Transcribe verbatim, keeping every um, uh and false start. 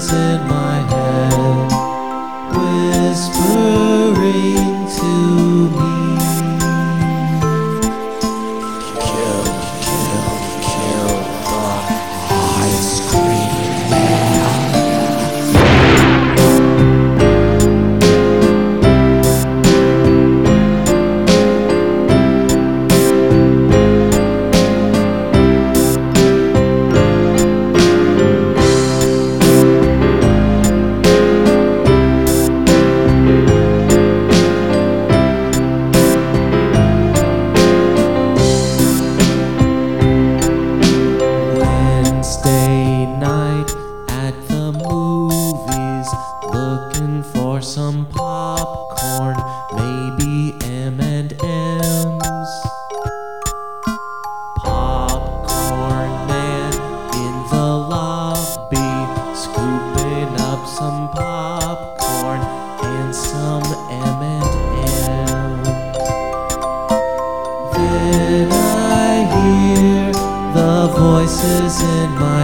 voices in my head whispering to me. Kill, kill, kill the ice cream man. Wednesday night at the movies, looking for some popcorn, maybe M and M's. Popcorn man in the lobby, scooping up some popcorn and some M and M's. Then I hear the voices in my